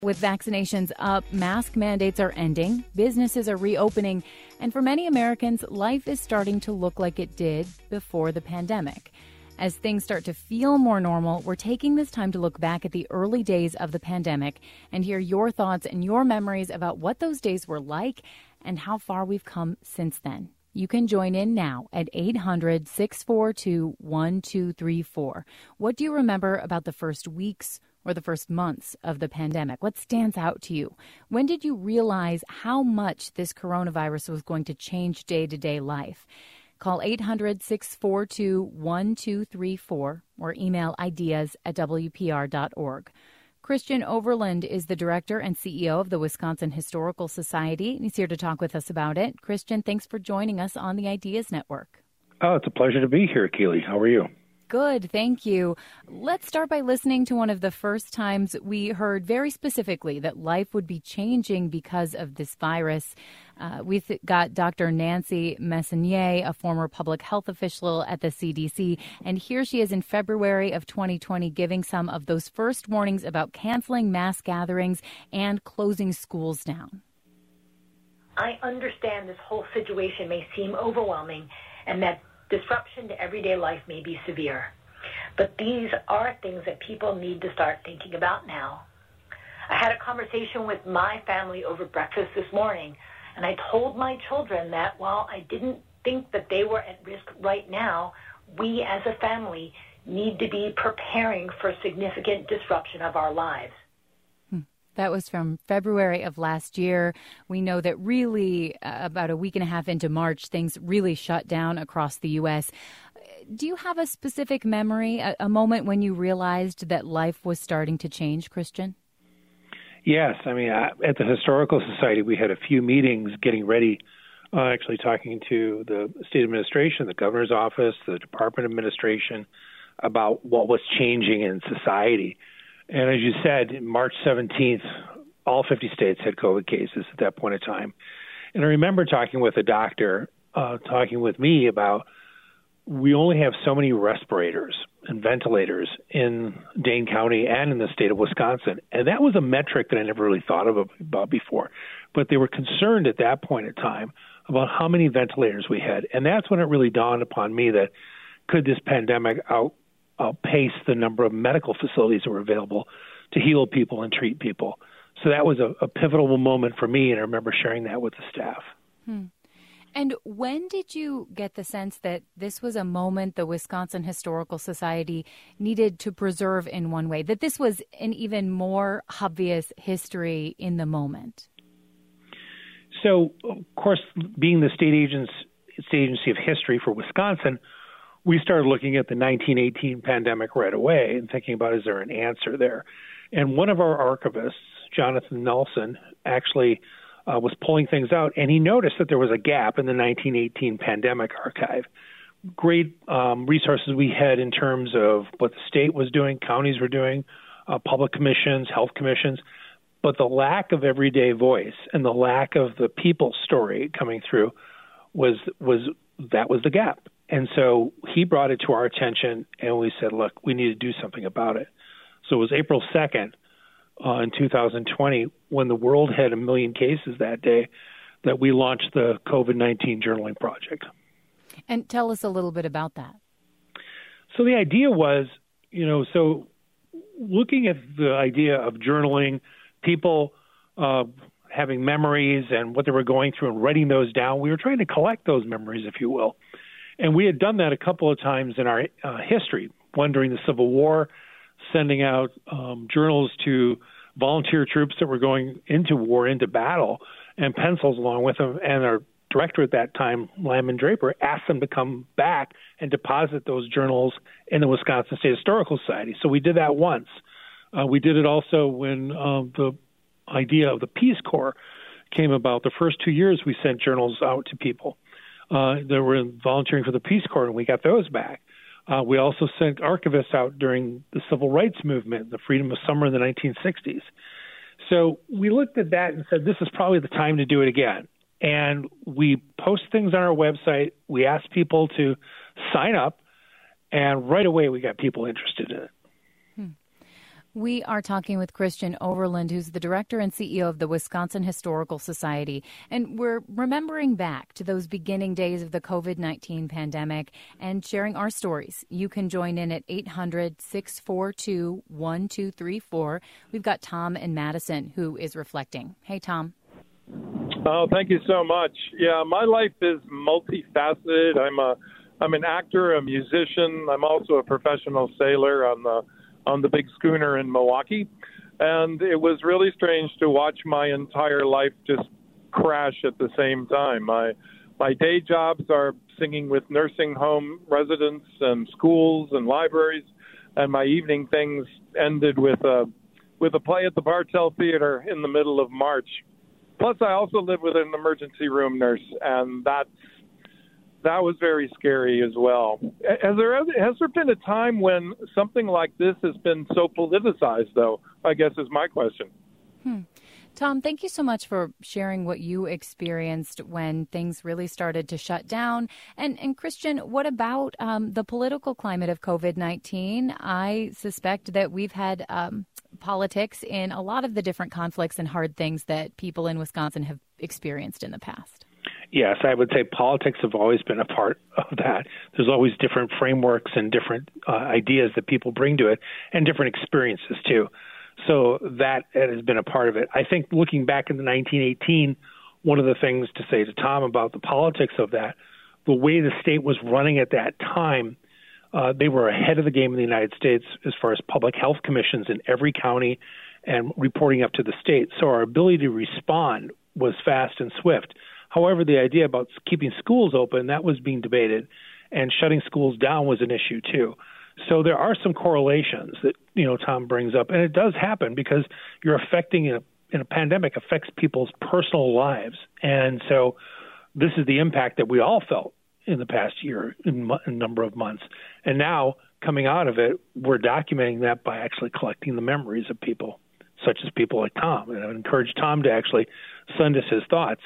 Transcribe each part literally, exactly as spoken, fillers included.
With vaccinations up, mask mandates are ending, businesses are reopening, and for many Americans, life is starting to look like it did before the pandemic. As things start to feel more normal, we're taking this time to look back at the early days of the pandemic and hear your thoughts and your memories about what those days were like and how far we've come since then. You can join in now at eight hundred, six four two, one two three four. What do you remember about the first weeks or the first months of the pandemic? What stands out to you? When did you realize how much this coronavirus was going to change day-to-day life? Call eight hundred, six four two, one two three four or email ideas at w p r dot org. Christian Overland is the director and C E O of the Wisconsin Historical Society, and he's here to talk with us about it. Christian, thanks for joining us on the Ideas Network. Oh, it's a pleasure to be here, Keely. How are you? Good, thank you. Let's start by listening to one of the first times we heard very specifically that life would be changing because of this virus. Uh, we've got Doctor Nancy Messonnier, a former public health official at the C D C, and here she is in February of twenty twenty giving some of those first warnings about canceling mass gatherings and closing schools down. I understand this whole situation may seem overwhelming and that disruption to everyday life may be severe, but these are things that people need to start thinking about now. I had a conversation with my family over breakfast this morning, and I told my children that while I didn't think that they were at risk right now, we as a family need to be preparing for significant disruption of our lives. That was from February of last year. We know that really uh, about a week and a half into March, things really shut down across the U S. Do you have a specific memory, a, a moment when you realized that life was starting to change, Christian? Yes. I mean, uh, at the Historical Society, we had a few meetings getting ready, uh, actually talking to the state administration, the governor's office, the department administration about what was changing in society. And as you said, March seventeenth, all fifty states had COVID cases at that point in time. And I remember talking with a doctor, uh, talking with me about we only have so many respirators and ventilators in Dane County and in the state of Wisconsin. And that was a metric that I never really thought of about before. But they were concerned at that point in time about how many ventilators we had. And that's when it really dawned upon me that could this pandemic out outpace the number of medical facilities that were available to heal people and treat people. So that was a, a pivotal moment for me, and I remember sharing that with the staff. Hmm. And when did you get the sense that this was a moment the Wisconsin Historical Society needed to preserve in one way, that this was an even more obvious history in the moment? So, of course, being the state agency, state agency of history for Wisconsin, we started looking at the nineteen eighteen pandemic right away and thinking about, is there an answer there? And one of our archivists, Jonathan Nelson, actually uh, was pulling things out, and he noticed that there was a gap in the nineteen eighteen pandemic archive. Great um, resources we had in terms of what the state was doing, counties were doing, uh, public commissions, health commissions, but the lack of everyday voice and the lack of the people's story coming through was was that was the gap. And so he brought it to our attention, and we said, look, we need to do something about it. So it was April second uh, in two thousand twenty, when the world had a million cases that day, that we launched the COVID nineteen Journaling Project. And tell us a little bit about that. So the idea was, you know, so looking at the idea of journaling, people uh, having memories and what they were going through and writing those down, we were trying to collect those memories, if you will. And we had done that a couple of times in our uh, history, one during the Civil War, sending out um, journals to volunteer troops that were going into war, into battle, and pencils along with them. And our director at that time, Lyman Draper, asked them to come back and deposit those journals in the Wisconsin State Historical Society. So we did that once. Uh, we did it also when uh, the idea of the Peace Corps came about. The first two years, we sent journals out to people uh, that were volunteering for the Peace Corps, and we got those back. Uh, we also sent archivists out during the Civil Rights Movement, the Freedom of Summer in the nineteen sixties. So we looked at that and said, this is probably the time to do it again. And we post things on our website. We asked people to sign up, and right away we got people interested in it. Hmm. We are talking with Christian Overland, who's the director and C E O of the Wisconsin Historical Society. And we're remembering back to those beginning days of the COVID nineteen pandemic and sharing our stories. You can join in at eight hundred, six four two, one two three four. We've got Tom in Madison who is reflecting. Hey, Tom. Oh, thank you so much. Yeah, my life is multifaceted. I'm a, I'm an actor, a musician. I'm also a professional sailor on the on the big schooner in Milwaukee. And it was really strange to watch my entire life just crash at the same time. My my day jobs are singing with nursing home residents and schools and libraries, and my evening things ended with a with a play at the Bartell Theater in the middle of March. Plus, I also live with an emergency room nurse, and that's that was very scary as well. Has there has there been a time when something like this has been so politicized, though, I guess is my question. Hmm. Tom, thank you so much for sharing what you experienced when things really started to shut down. And, and Christian, what about um, the political climate of COVID nineteen? I suspect that we've had um, politics in a lot of the different conflicts and hard things that people in Wisconsin have experienced in the past. Yes, I would say politics have always been a part of that. There's always different frameworks and different uh, ideas that people bring to it and different experiences, too. So that has been a part of it. I think looking back into nineteen eighteen, one of the things to say to Tom about the politics of that, the way the state was running at that time, uh, they were ahead of the game in the United States as far as public health commissions in every county and reporting up to the state. So our ability to respond was fast and swift. However, the idea about keeping schools open, that was being debated, and shutting schools down was an issue, too. So there are some correlations that, you know, Tom brings up, and it does happen because you're affecting, in a, in a pandemic, affects people's personal lives. And so this is the impact that we all felt in the past year, in a number of months. And now, coming out of it, we're documenting that by actually collecting the memories of people, such as people like Tom. And I would encourage Tom to actually send us his thoughts.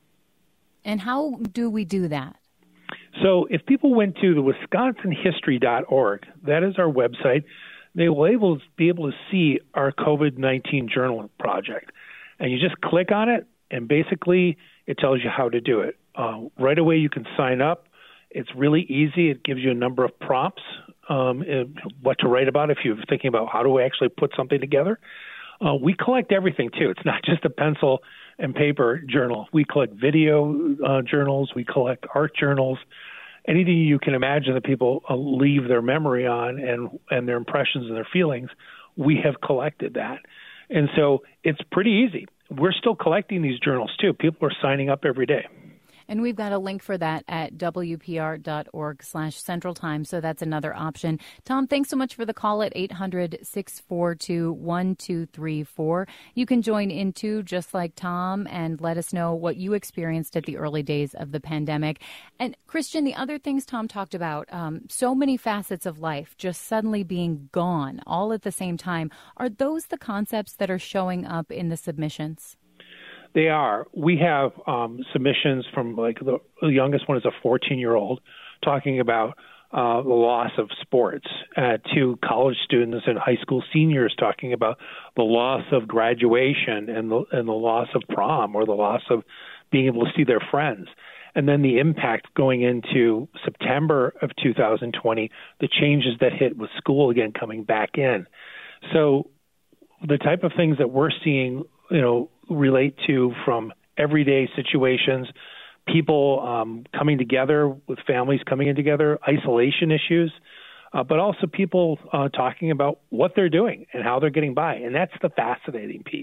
And how do we do that? So if people went to the wisconsin history dot org, that is our website, they will able, be able to see our COVID nineteen journal project. And you just click on it, and basically it tells you how to do it. Uh, right away you can sign up. It's really easy. It gives you a number of prompts, um, what to write about if you're thinking about how do we actually put something together. Uh, we collect everything, too. It's not just a pencil and paper journal. We collect video uh, journals. We collect art journals. Anything you can imagine that people uh, leave their memory on and, and their impressions and their feelings, we have collected that. And so it's pretty easy. We're still collecting these journals, too. People are signing up every day. And we've got a link for that at W P R dot org slash Central Time. So that's another option. Tom, thanks so much for the call at eight hundred, six four two, one two three four. You can join in too, just like Tom, and let us know what you experienced at the early days of the pandemic. And Christian, the other things Tom talked about, um, so many facets of life just suddenly being gone all at the same time. Are those the concepts that are showing up in the submissions? They are. We have um, submissions from, like, the, the youngest one is a fourteen-year-old talking about uh, the loss of sports, uh, to college students and high school seniors talking about the loss of graduation and the, and the loss of prom or the loss of being able to see their friends. And then the impact going into September of two thousand twenty, the changes that hit with school again coming back in. So the type of things that we're seeing, you know, relate to from everyday situations, people um, coming together with families coming in together, isolation issues, uh, but also people uh, talking about what they're doing and how they're getting by. And that's the fascinating piece.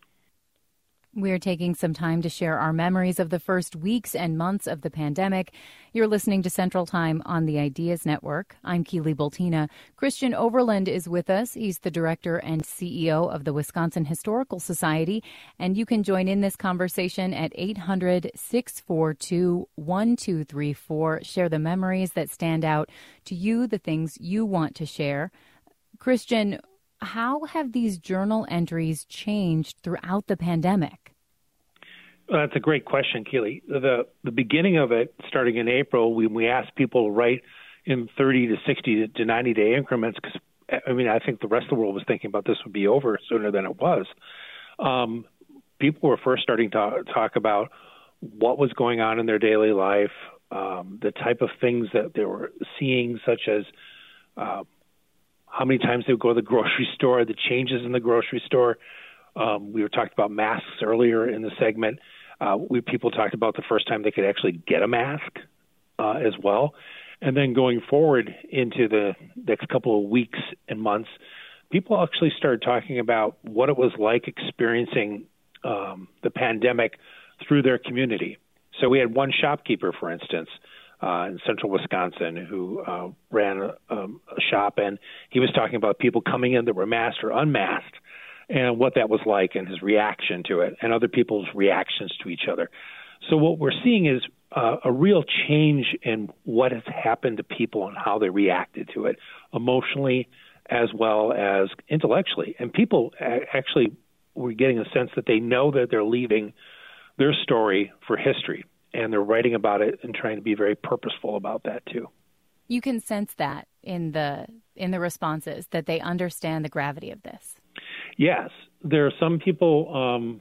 We're taking some time to share our memories of the first weeks and months of the pandemic. You're listening to Central Time on the Ideas Network. I'm Keely Boltina. Christian Overland is with us. He's the director and C E O of the Wisconsin Historical Society. And you can join in this conversation at eight hundred, six four two, one two three four. Share the memories that stand out to you, the things you want to share. Christian, how have these journal entries changed throughout the pandemic? Well, that's a great question, Keely. The the beginning of it, starting in April, we we asked people to write in thirty to sixty to ninety day increments because I mean, I think the rest of the world was thinking about this would be over sooner than it was. Um, people were first starting to talk about what was going on in their daily life, um, the type of things that they were seeing, such as uh, how many times they would go to the grocery store, the changes in the grocery store. Um, we were talking about masks earlier in the segment. Uh, we people talked about the first time they could actually get a mask uh, as well. And then going forward into the next couple of weeks and months, people actually started talking about what it was like experiencing um, the pandemic through their community. So we had one shopkeeper, for instance, uh, in central Wisconsin who uh, ran a, um, a shop, and he was talking about people coming in that were masked or unmasked and what that was like and his reaction to it and other people's reactions to each other. So what we're seeing is uh, a real change in what has happened to people and how they reacted to it emotionally as well as intellectually. And people actually were getting a sense that they know that they're leaving their story for history, and they're writing about it and trying to be very purposeful about that too. You can sense that in the in the responses, that they understand the gravity of this. Yes. There are some people, um,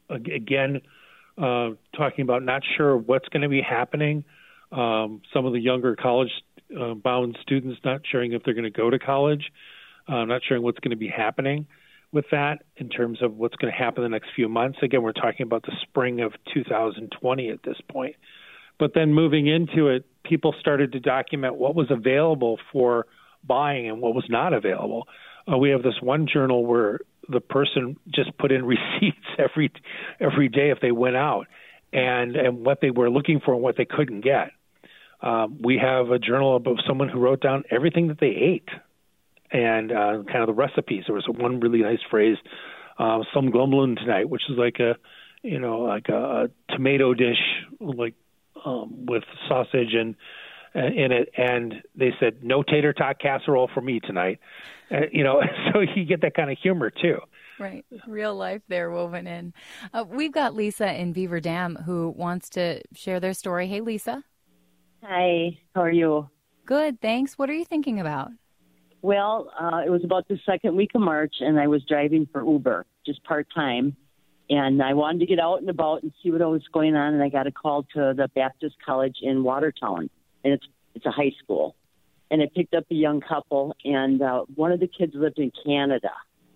again, uh, talking about not sure what's going to be happening. Um, some of the younger college-bound uh, students not sure if they're going to go to college, uh, not sure what's going to be happening with that in terms of what's going to happen in the next few months. Again, we're talking about the spring of two thousand twenty at this point. But then moving into it, people started to document what was available for buying and what was not available. Uh, we have this one journal where the person just put in receipts every every day if they went out and, and what they were looking for and what they couldn't get. Um, we have a journal about someone who wrote down everything that they ate and uh, kind of the recipes. There was one really nice phrase, uh, some glumlin tonight, which is like a, you know, like a, a tomato dish, like um, with sausage and uh, in it. And they said, no tater tot casserole for me tonight. Uh, you know, so you get that kind of humor too. Right. Real life there woven in. Uh, we've got Lisa in Beaver Dam who wants to share their story. Hey, Lisa. Hi. How are you? Good. Thanks. What are you thinking about? Well, uh, it was about the second week of March, and I was driving for Uber, just part-time. And I wanted to get out and about and see what was going on, and I got a call to the Baptist College in Watertown, and it's it's a high school. And I picked up a young couple, and uh, one of the kids lived in Canada.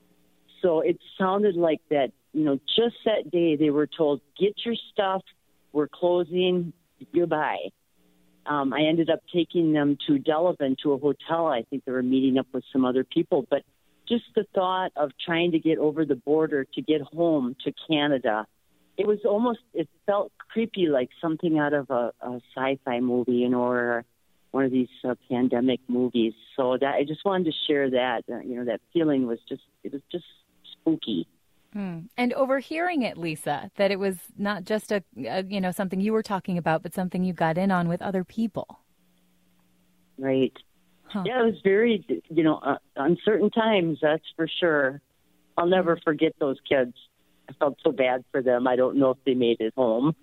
So it sounded like that, you know, just that day they were told, get your stuff, we're closing, goodbye. Um, I ended up taking them to Delavan to a hotel. I think they were meeting up with some other people. But just the thought of trying to get over the border to get home to Canada, it was almost, it felt creepy, like something out of a, a sci-fi movie, you know, or one of these uh, pandemic movies. So that I just wanted to share that. Uh, you know, that feeling was just, it was just spooky. Mm. And overhearing it, Lisa, that it was not just a, a, you know, something you were talking about, but something you got in on with other people. Right. Huh. Yeah, it was very, you know, uh, uncertain times, that's for sure. I'll never forget those kids. I felt so bad for them. I don't know if they made it home.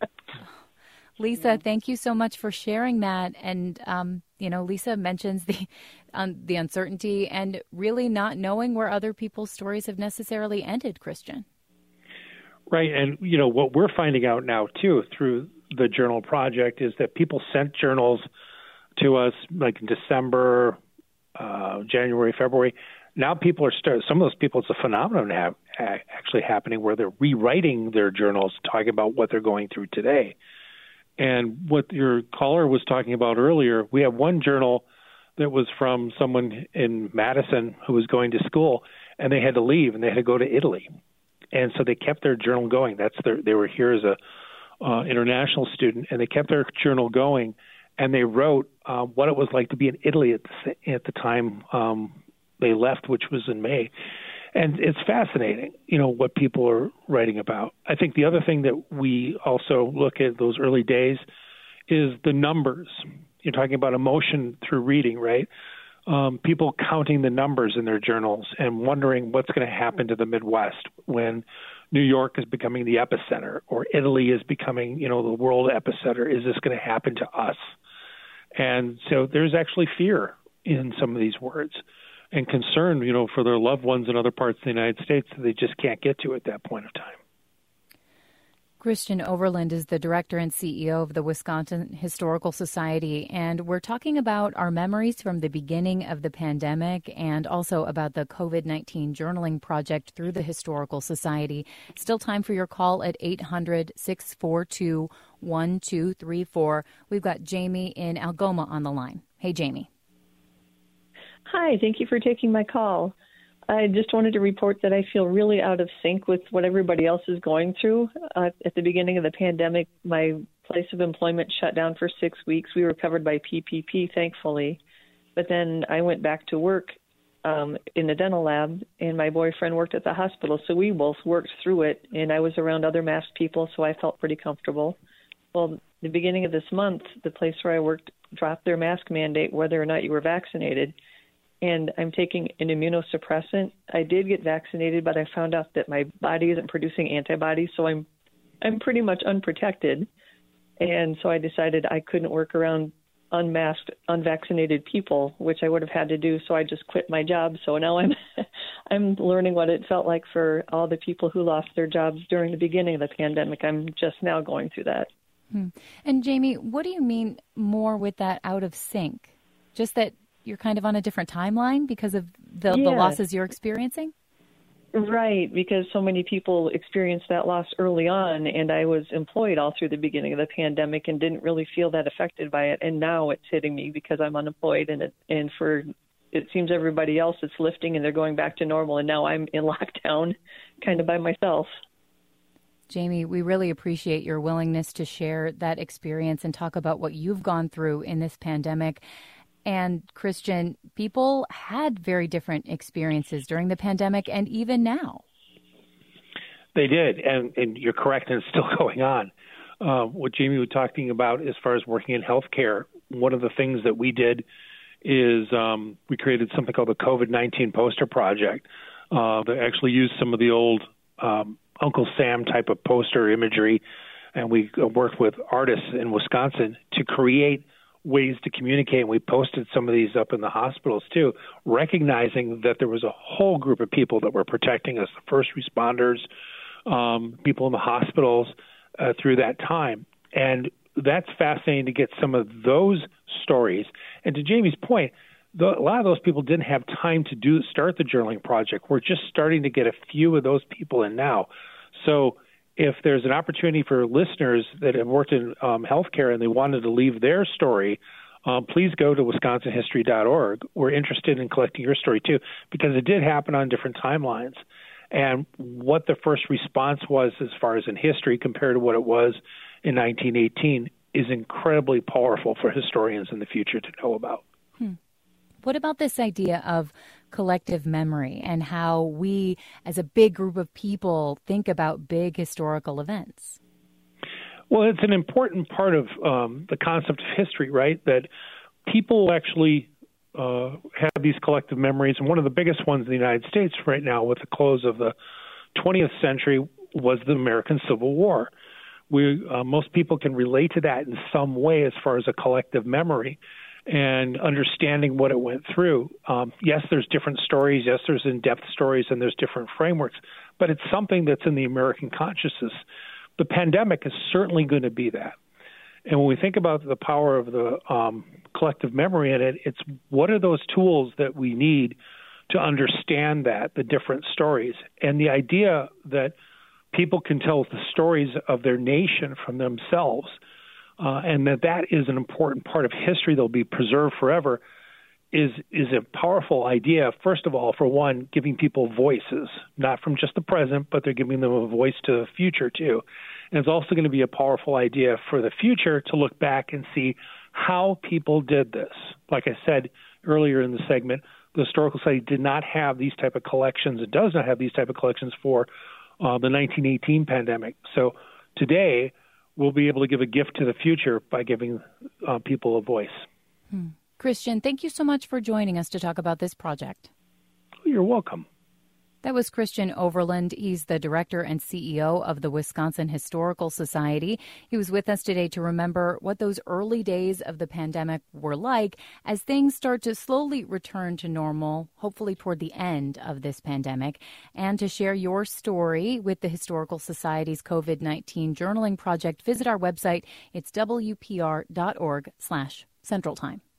Lisa, thank you so much for sharing that. And, um, you know, Lisa mentions the um, the uncertainty and really not knowing where other people's stories have necessarily ended, Christian. Right. And, you know, what we're finding out now, too, through the Journal Project is that people sent journals to us like in December, uh, January, February. Now people are starting, some of those people, it's a phenomenon have, actually happening where they're rewriting their journals, talking about what they're going through today. And what your caller was talking about earlier, we have one journal that was from someone in Madison who was going to school, and they had to leave, and they had to go to Italy. And so they kept their journal going. That's their, they were here as a uh, international student, and they kept their journal going, and they wrote uh, what it was like to be in Italy at the, at the time um, they left, which was in May. And it's fascinating, you know, what people are writing about. I think the other thing that we also look at those early days is the numbers. You're talking about emotion through reading, right? Um, people counting the numbers in their journals and wondering what's going to happen to the Midwest when New York is becoming the epicenter or Italy is becoming, you know, the world epicenter. Is this going to happen to us? And so there's actually fear in some of these words. and concern, you know, for their loved ones in other parts of the United States that they just can't get to at that point of time. Christian Overland is the director and C E O of the Wisconsin Historical Society, and we're talking about our memories from the beginning of the pandemic and also about the COVID nineteen journaling project through the Historical Society. Still time for your call at eight hundred, six four two, one two three four. We've got Jamie in Algoma on the line. Hey, Jamie. Hi, thank you for taking my call. I just wanted to report that I feel really out of sync with what everybody else is going through. Uh, at the beginning of the pandemic, my place of employment shut down for six weeks. We were covered by P P P, thankfully. But then I went back to work um, in the dental lab, and my boyfriend worked at the hospital, so we both worked through it, and I was around other masked people, so I felt pretty comfortable. Well, the beginning of this month, the place where I worked dropped their mask mandate whether or not you were vaccinated. And I'm taking an immunosuppressant. I did get vaccinated, but I found out that my body isn't producing antibodies, so I'm I'm pretty much unprotected. And so I decided I couldn't work around unmasked, unvaccinated people, which I would have had to do. So I just quit my job. So now I'm I'm learning what it felt like for all the people who lost their jobs during the beginning of the pandemic. I'm just now going through that. Hmm. And Jamie, what do you mean more with that out of sync? Just that you're kind of on a different timeline because of the, yeah. the losses you're experiencing? Right, because so many people experienced that loss early on, and I was employed all through the beginning of the pandemic and didn't really feel that affected by it. And now it's hitting me because I'm unemployed, and it, and for it seems everybody else is lifting and they're going back to normal, and now I'm in lockdown kind of by myself. Jamie, we really appreciate your willingness to share that experience and talk about what you've gone through in this pandemic. And Christian, people had very different experiences during the pandemic and even now. They did, and, and you're correct, and it's still going on. Uh, what Jamie was talking about as far as working in healthcare, one of the things that we did is um, we created something called the COVID nineteen Poster Project uh, that actually used some of the old um, Uncle Sam type of poster imagery, and we worked with artists in Wisconsin to create ways to communicate, and we posted some of these up in the hospitals too, recognizing that there was a whole group of people that were protecting us, the first responders, um, people in the hospitals uh, through that time. And that's fascinating to get some of those stories. And to Jamie's point, the, a lot of those people didn't have time to do start the journaling project. We're just starting to get a few of those people in now. So if there's an opportunity for listeners that have worked in um, healthcare and they wanted to leave their story, um, please go to wisconsin history dot org. We're interested in collecting your story, too, because it did happen on different timelines. And what the first response was as far as in history compared to what it was in nineteen eighteen is incredibly powerful for historians in the future to know about. Hmm. What about this idea of collective memory and how we, as a big group of people, think about big historical events? Well, it's an important part of um, the concept of history, right? That people actually uh, have these collective memories. And one of the biggest ones in the United States right now with the close of the twentieth century was the American Civil War. We, uh, most people can relate to that in some way as far as a collective memory and understanding what it went through. Um, yes, there's different stories. Yes, there's in-depth stories, and there's different frameworks. But it's something that's in the American consciousness. The pandemic is certainly going to be that. And when we think about the power of the um, collective memory in it, it's what are those tools that we need to understand that, the different stories. And the idea that people can tell the stories of their nation from themselves, Uh, and that that is an important part of history that will be preserved forever, is is a powerful idea, first of all, for one, giving people voices, not from just the present, but they're giving them a voice to the future, too. And it's also going to be a powerful idea for the future to look back and see how people did this. Like I said earlier in the segment, the Historical Society did not have these type of collections. It does not have these type of collections for uh, the nineteen eighteen pandemic. So today, we'll be able to give a gift to the future by giving uh, people a voice. Hmm. Christian, thank you so much for joining us to talk about this project. You're welcome. That was Christian Overland. He's the director and C E O of the Wisconsin Historical Society. He was with us today to remember what those early days of the pandemic were like as things start to slowly return to normal, hopefully toward the end of this pandemic, and to share your story with the Historical Society's COVID nineteen journaling project. Visit our website. It's W P R dot org slash Central Time.